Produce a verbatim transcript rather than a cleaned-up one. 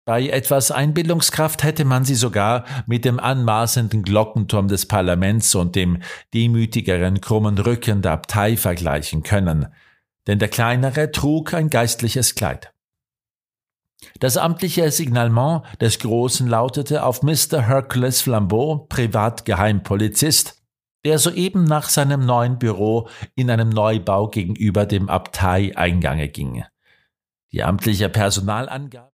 Bei etwas Einbildungskraft hätte man sie sogar mit dem anmaßenden Glockenturm des Parlaments und dem demütigeren krummen Rücken der Abtei vergleichen können, denn der kleinere trug ein geistliches Kleid. Das amtliche Signalement des Großen lautete auf Mister Hercules Flambeau, Privatgeheimpolizist, der soeben nach seinem neuen Büro in einem Neubau gegenüber dem Abtei-Eingange ging. Die amtliche Personalangabe